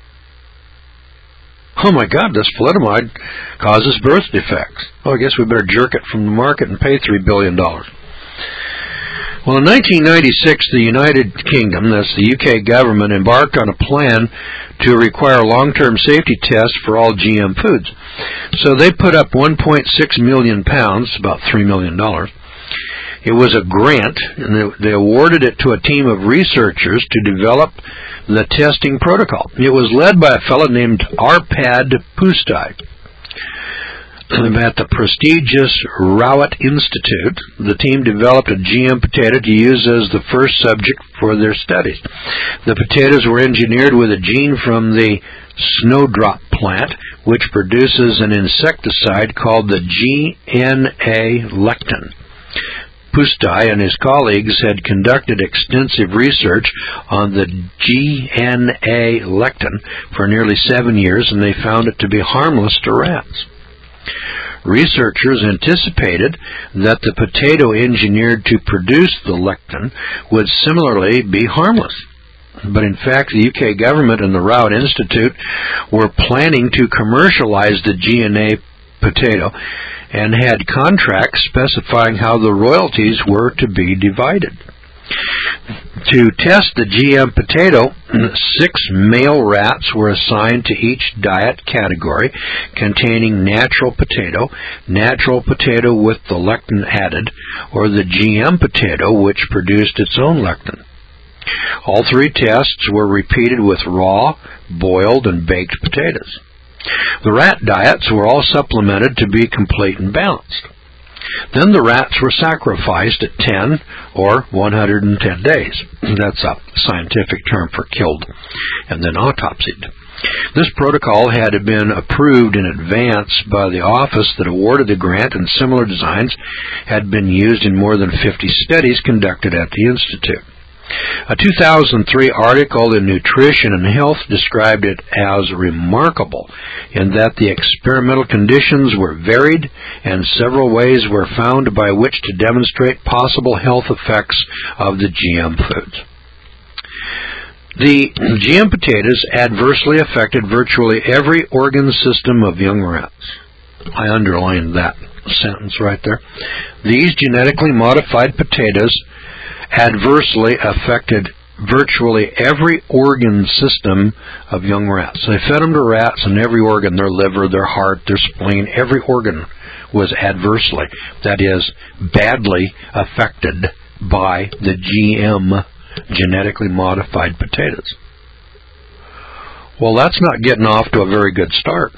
Oh my God, this thalidomide causes birth defects. Oh, I guess we better jerk it from the market and pay three billion dollars. Well, in nineteen ninety-six, the United Kingdom, that's the U K government, embarked on a plan to require long-term safety tests for all G M foods. So they put up one point six million pounds, about three million dollars. It was a grant, and they, they awarded it to a team of researchers to develop the testing protocol. It was led by a fellow named Arpad Pusztai. At the prestigious Rowett Institute, the team developed a G M potato to use as the first subject for their studies. The potatoes were engineered with a gene from the snowdrop plant, which produces an insecticide called the G N A lectin. Pusztai and his colleagues had conducted extensive research on the G N A lectin for nearly seven years, and they found it to be harmless to rats. Researchers anticipated that the potato engineered to produce the lectin would similarly be harmless. But in fact, the U K government and the Rowett Institute were planning to commercialize the G N A potato and had contracts specifying how the royalties were to be divided. To test the G M potato, six male rats were assigned to each diet category containing natural potato, natural potato with the lectin added, or the G M potato which produced its own lectin. All three tests were repeated with raw, boiled, and baked potatoes. The rat diets were all supplemented to be complete and balanced. Then the rats were sacrificed at ten or one hundred ten days. That's a scientific term for killed, and then autopsied. This protocol had been approved in advance by the office that awarded the grant, and similar designs had been used in more than fifty studies conducted at the Institute. A two thousand three article in Nutrition and Health described it as remarkable in that the experimental conditions were varied and several ways were found by which to demonstrate possible health effects of the G M foods. The G M potatoes adversely affected virtually every organ system of young rats. I underlined that sentence right there. These genetically modified potatoes adversely affected virtually every organ system of young rats. They fed them to rats, and every organ, their liver, their heart, their spleen, every organ was adversely, that is, badly affected by the G M, genetically modified potatoes. Well, that's not getting off to a very good start.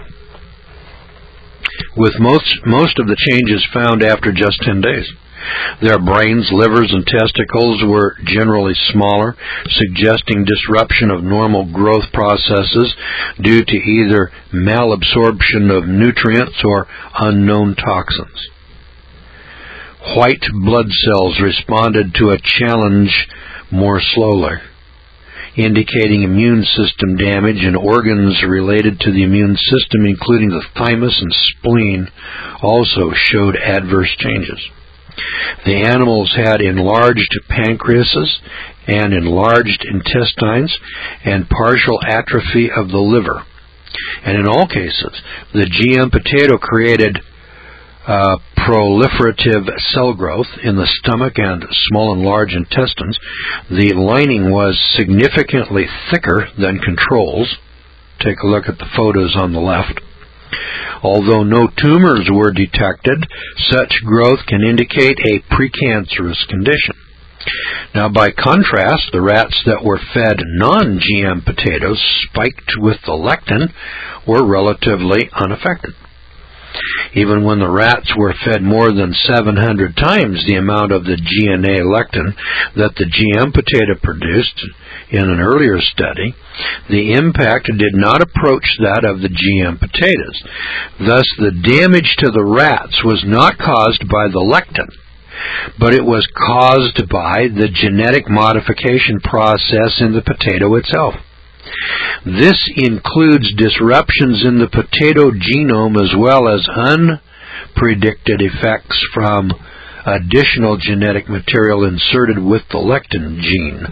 With most, most of the changes found after just ten days. Their brains, livers, and testicles were generally smaller, suggesting disruption of normal growth processes due to either malabsorption of nutrients or unknown toxins. White blood cells responded to a challenge more slowly, indicating immune system damage, and organs related to the immune system, including the thymus and spleen, also showed adverse changes. The animals had enlarged pancreases and enlarged intestines and partial atrophy of the liver. And in all cases, the G M potato created uh, proliferative cell growth in the stomach and small and large intestines. The lining was significantly thicker than controls. Take a look at the photos on the left. Although no tumors were detected, such growth can indicate a precancerous condition. Now, by contrast, the rats that were fed non-G M potatoes spiked with the lectin were relatively unaffected. even when the rats were fed more than seven hundred times the amount of the G N A lectin that the G M potato produced in an earlier study, the impact did not approach that of the G M potatoes. Thus, the damage to the rats was not caused by the lectin, but it was caused by the genetic modification process in the potato itself. This includes disruptions in the potato genome as well as unpredicted effects from additional genetic material inserted with the lectin gene.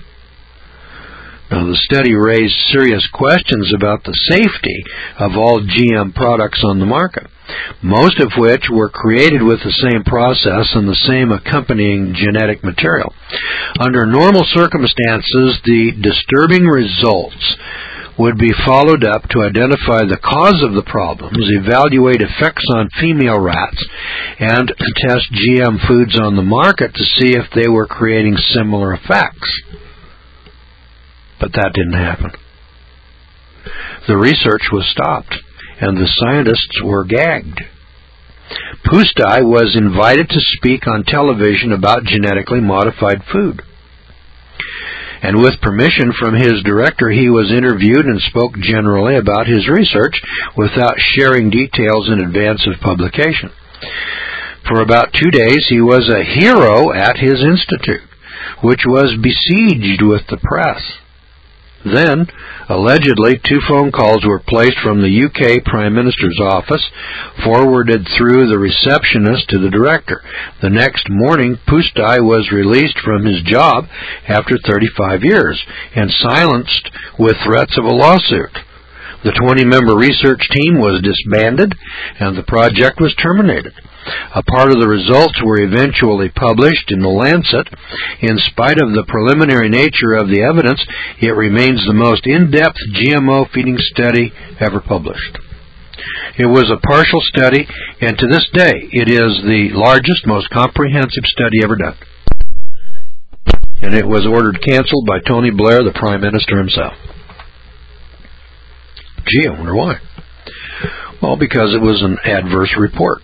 Now, the study raised serious questions about the safety of all G M products on the market, most of which were created with the same process and the same accompanying genetic material. Under normal circumstances, the disturbing results would be followed up to identify the cause of the problems, evaluate effects on female rats, and test G M foods on the market to see if they were creating similar effects. But that didn't happen. The research was stopped, and the scientists were gagged. Pustai was invited to speak on television about genetically modified food. And with permission from his director, he was interviewed and spoke generally about his research without sharing details in advance of publication. For about two days, he was a hero at his institute, which was besieged with the press. Then, allegedly, two phone calls were placed from the U K Prime Minister's office, forwarded through the receptionist to the director. The next morning, Pustai was released from his job after thirty-five years and silenced with threats of a lawsuit. The twenty-member research team was disbanded, and the project was terminated. A part of the results were eventually published in The Lancet. In spite of the preliminary nature of the evidence, it remains the most in-depth G M O feeding study ever published. It was a partial study, and to this day, it is the largest, most comprehensive study ever done. And it was ordered canceled by Tony Blair, the Prime Minister himself. Gee, I wonder why. Well, because it was an adverse report.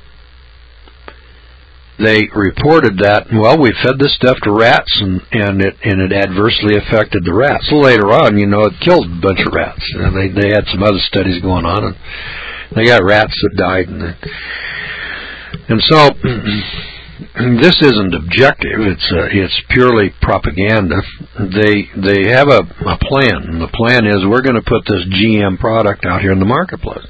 They reported that, well, we fed this stuff to rats, and, and it and it adversely affected the rats. So later on, you know, it killed a bunch of rats. And they they had some other studies going on, and they got rats that died. And, and so this isn't objective. It's uh, it's purely propaganda. They they have a, a plan, and the plan is we're going to put this G M product out here in the marketplace.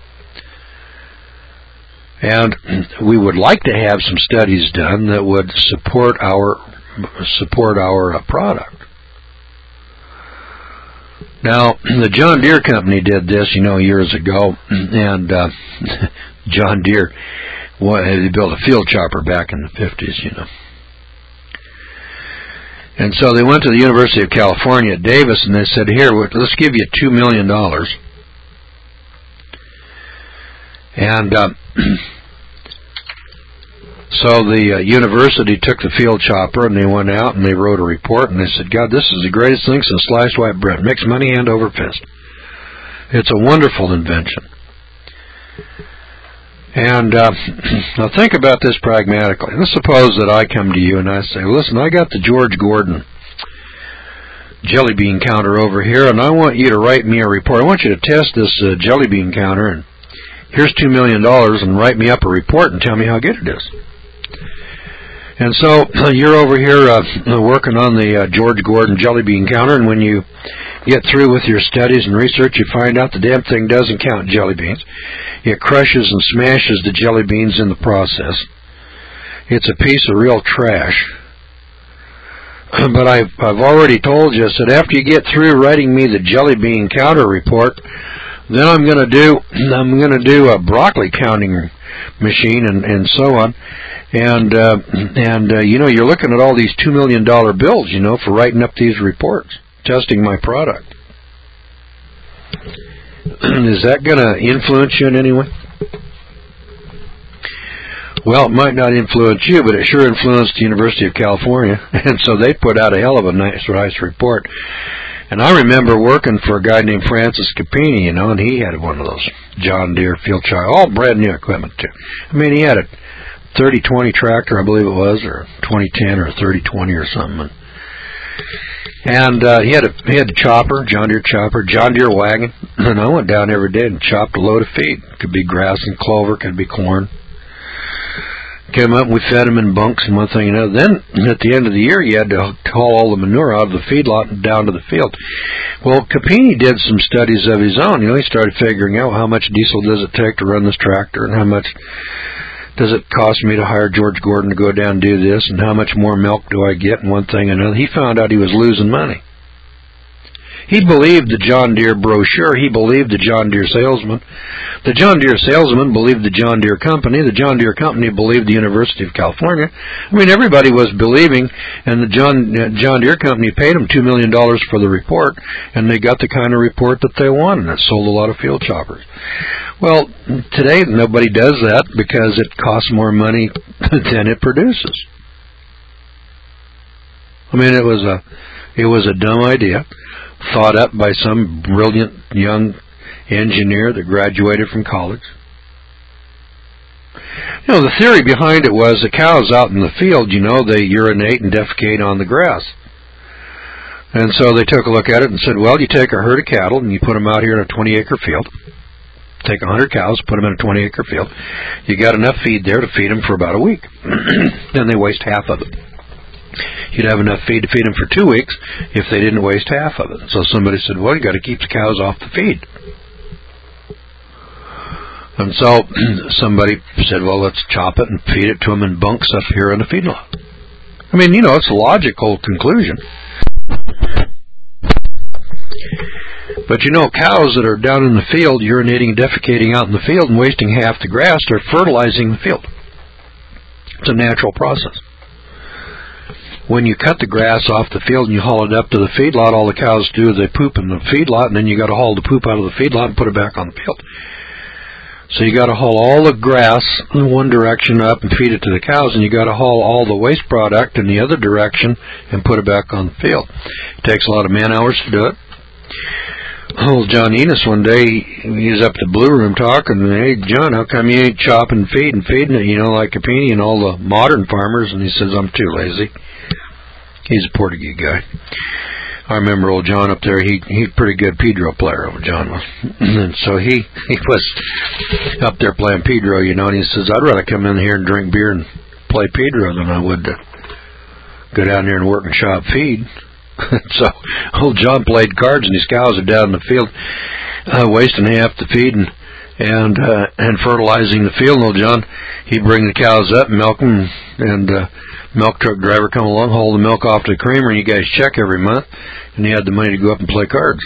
And we would like to have some studies done that would support our support our uh, product. Now, the John Deere company did this, you know, years ago, and uh, John Deere, well, they built a field chopper back in the fifties, you know. And so they went to the University of California at Davis, and they said, here, let's give you two million dollars. And uh, so the uh, university took the field chopper, and they went out and they wrote a report, and they said, God, this is the greatest thing since sliced white bread. Makes money hand over fist. It's a wonderful invention. And uh, now think about this pragmatically. Let's suppose that I come to you and I say, listen, I got the George Gordon jelly bean counter over here, and I want you to write me a report. I want you to test this uh, jelly bean counter, and here's two million dollars, and write me up a report and tell me how good it is. And so you're over here uh, working on the uh, George Gordon jelly bean counter, and when you get through with your studies and research, you find out the damn thing doesn't count jelly beans. It crushes and smashes the jelly beans in the process. It's a piece of real trash. But I've, I've already told you, I said, after you get through writing me the jelly bean counter report, then I'm going to do I'm going to do a broccoli counting machine and, and so on, and uh, and uh, you know, you're looking at all these two million dollar bills, you know, for writing up these reports, testing my product. Is that going to influence you in any way? Well, it might not influence you, but it sure influenced the University of California. And so they put out a hell of a nice, nice report. And I remember working for a guy named Francis Capini, you know, and he had one of those John Deere field child, all brand new equipment, too. I mean, he had a thirty twenty tractor, I believe it was, or twenty ten or thirty twenty or something. And uh, he had a he had a chopper, John Deere chopper, John Deere wagon. And I went down every day and chopped a load of feed. Could be grass and clover, could be corn. Came up and we fed them in bunks and one thing and another. Then, at the end of the year, you had to haul all the manure out of the feedlot and down to the field. Well, Capini did some studies of his own. You know, he started figuring out how much diesel does it take to run this tractor and how much does it cost me to hire George Gordon to go down and do this and how much more milk do I get and one thing and another. He found out he was losing money. He believed the John Deere brochure. He believed the John Deere salesman. The John Deere salesman believed the John Deere company. The John Deere company believed the University of California. I mean, everybody was believing, and the John uh, John Deere company paid them two million dollars for the report, and they got the kind of report that they wanted. It sold a lot of field choppers. Well, today nobody does that because it costs more money than it produces. I mean, it was a it was a dumb idea, thought up by some brilliant young engineer that graduated from college. You know, the theory behind it was the cows out in the field, you know, they urinate and defecate on the grass. And so they took a look at it and said, well, you take a herd of cattle and you put them out here in a twenty-acre field. Take one hundred cows, put them in a twenty-acre field. You got enough feed there to feed them for about a week. Then they waste half of it. You'd have enough feed to feed them for two weeks if they didn't waste half of it. So somebody said, well, you got to keep the cows off the feed. And so somebody said, well, let's chop it and feed it to them in bunks up here in the feedlot. I mean, you know, it's a logical conclusion. But you know, cows that are down in the field, urinating and defecating out in the field and wasting half the grass, they're fertilizing the field. It's a natural process. When you cut the grass off the field and you haul it up to the feedlot, all the cows do is they poop in the feedlot, and then you got to haul the poop out of the feedlot and put it back on the field. So you got to haul all the grass in one direction up and feed it to the cows, and you got to haul all the waste product in the other direction and put it back on the field. It takes a lot of man hours to do it. Old John Enos one day, he was up at the Blue Room talking, hey, John, how come you ain't chopping feed and feeding it, you know, like Capini and all the modern farmers? And he says, I'm too lazy. He's a Portuguese guy. I remember old John up there, he he's a pretty good Pedro player, old John was. And so he, he was up there playing Pedro, you know, and he says, I'd rather come in here and drink beer and play Pedro than I would to go down there and work and shop feed. So old John played cards, and his cows are down in the field, uh, wasting half the feed and and uh, and fertilizing the field. And old John, he'd bring the cows up, milk them, and uh, milk truck driver come along, haul the milk off to the creamery, and you guys check every month, and he had the money to go up and play cards.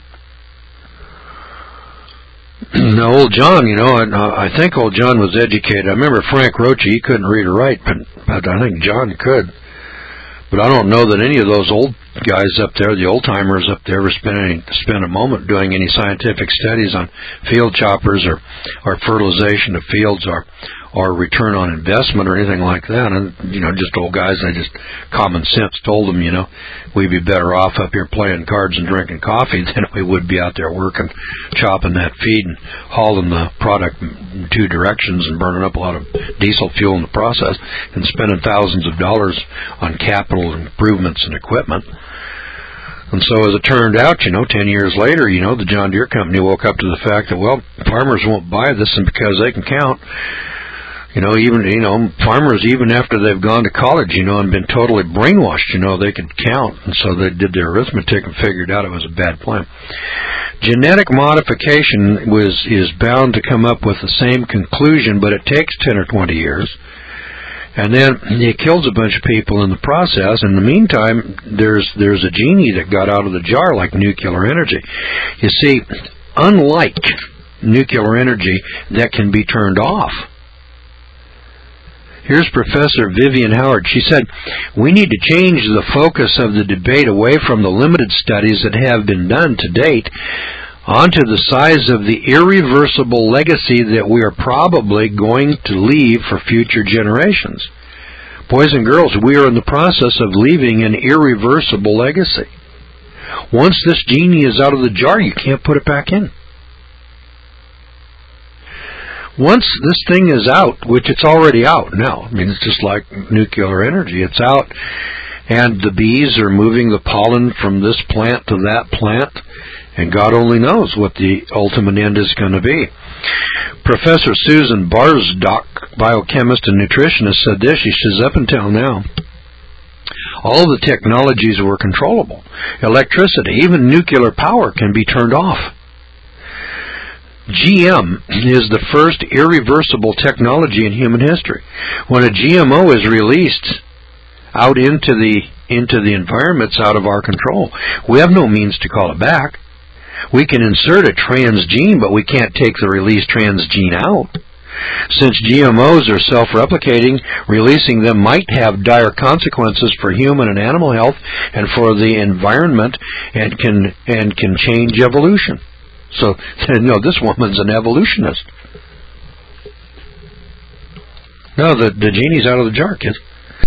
Now, old John, you know, I, I think old John was educated. I remember Frank Roche, he couldn't read or write, but, but I think John could. But I don't know that any of those old guys up there, the old-timers up there, ever spent, any, spent a moment doing any scientific studies on field choppers or, or fertilization of fields or or return on investment or anything like that. And, you know, just old guys, they just, common sense told them, you know, we'd be better off up here playing cards and drinking coffee than we would be out there working, chopping that feed and hauling the product in two directions and burning up a lot of diesel fuel in the process and spending thousands of dollars on capital improvements and equipment. And so as it turned out, you know, ten years later, you know, the John Deere company woke up to the fact that, well, farmers won't buy this and because they can count. You know, even, you know, farmers, even after they've gone to college, you know, and been totally brainwashed, you know, they could count. And so they did their arithmetic and figured out it was a bad plan. Genetic modification was is bound to come up with the same conclusion, but it takes ten or twenty years. And then it kills a bunch of people in the process. In the meantime, there's there's a genie that got out of the jar like nuclear energy. You see, unlike nuclear energy that can be turned off, here's Professor Vivian Howard. She said, we need to change the focus of the debate away from the limited studies that have been done to date onto the size of the irreversible legacy that we are probably going to leave for future generations. Boys and girls, we are in the process of leaving an irreversible legacy. Once this genie is out of the jar, you can't put it back in. Once this thing is out, which it's already out now, I mean, it's just like nuclear energy, it's out, and the bees are moving the pollen from this plant to that plant, and God only knows what the ultimate end is going to be. Professor Susan Barsdock, biochemist and nutritionist, said this. She says, up until now, all the technologies were controllable. Electricity, even nuclear power, can be turned off. G M is the first irreversible technology in human history. When a G M O is released out into the into the environment, it's out of our control. We have no means to call it back. We can insert a transgene, but we can't take the released transgene out. Since G M Os are self-replicating, releasing them might have dire consequences for human and animal health and for the environment, and can and can change evolution. So, no, this woman's an evolutionist. No, the, the genie's out of the jar, kids.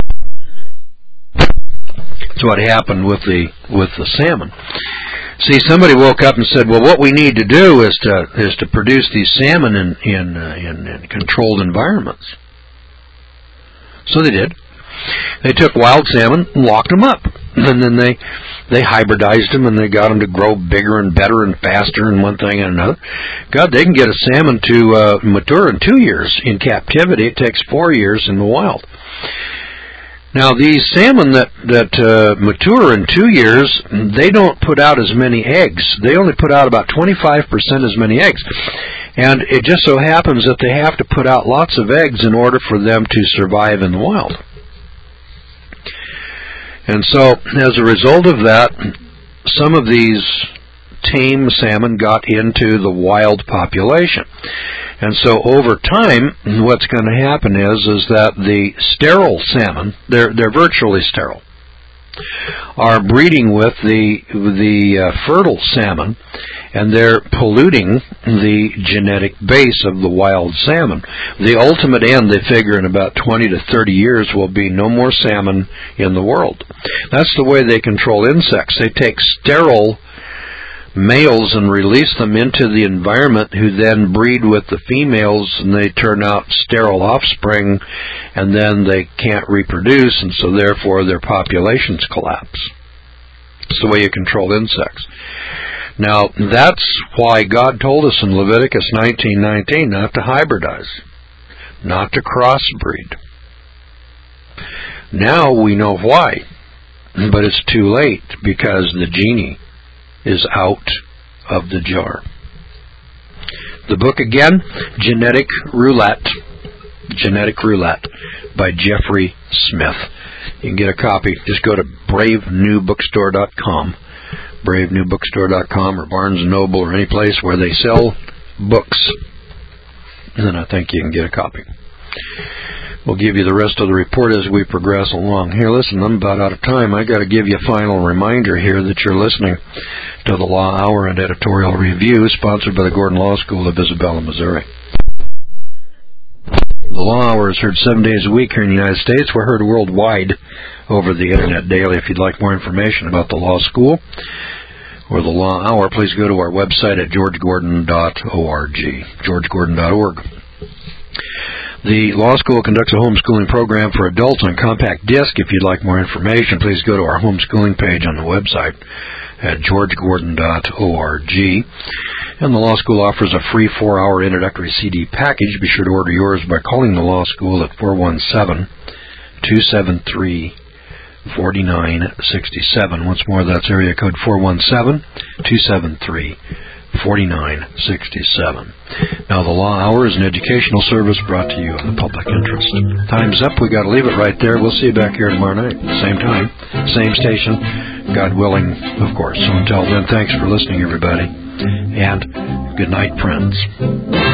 That's what happened with the with the salmon. See, somebody woke up and said, "Well, what we need to do is to is to produce these salmon in in, uh, in in controlled environments." So they did. They took wild salmon and locked them up, and then they they hybridized them, and they got them to grow bigger and better and faster, and one thing and another. God, they can get a salmon to uh, mature in two years in captivity. It takes four years in the wild. Now, these salmon that that uh, mature in two years, they don't put out as many eggs. They only put out about twenty-five percent as many eggs. And it just so happens that they have to put out lots of eggs in order for them to survive in the wild. And so, as a result of that, some of these tame salmon got into the wild population. And so over time, what's going to happen is is that the sterile salmon, they're they're virtually sterile, are breeding with the the uh, fertile salmon, and they're polluting the genetic base of the wild salmon. The ultimate end, they figure, in about twenty to thirty years will be no more salmon in the world. That's the way they control insects. They take sterile males and release them into the environment, who then breed with the females, and they turn out sterile offspring, and then they can't reproduce, and so therefore their populations collapse. It's the way you control insects. Now, that's why God told us in Leviticus nineteen nineteen not to hybridize, not to crossbreed. Now we know why, but it's too late, because the genie is out of the jar. The book again, Genetic Roulette, Genetic Roulette by Jeffrey Smith. You can get a copy. Just go to brave new bookstore dot com, brave new bookstore dot com, or Barnes and Noble, or any place where they sell books, and then I think you can get a copy. We'll give you the rest of the report as we progress along. Here, listen, I'm about out of time. I got to give you a final reminder here that you're listening to the Law Hour and Editorial Review, sponsored by the Gordon Law School of Isabella, Missouri. The Law Hour is heard seven days a week here in the United States. We're heard worldwide over the Internet daily. If you'd like more information about the Law School or the Law Hour, please go to our website at george gordon dot org, george gordon dot org. The Law School conducts a homeschooling program for adults on compact disc. If you'd like more information, please go to our homeschooling page on the website at george gordon dot org. And the Law School offers a free four-hour introductory C D package. Be sure to order yours by calling the Law School at four one seven, two seven three, four nine six seven. Once more, that's area code four one seven, two seven three, four nine six seven. Now, the Law Hour is an educational service brought to you in the public interest. Time's up. We got to leave it right there. We'll see you back here tomorrow night, same time, same station, God willing, of course. So until then, thanks for listening, everybody, and good night, friends.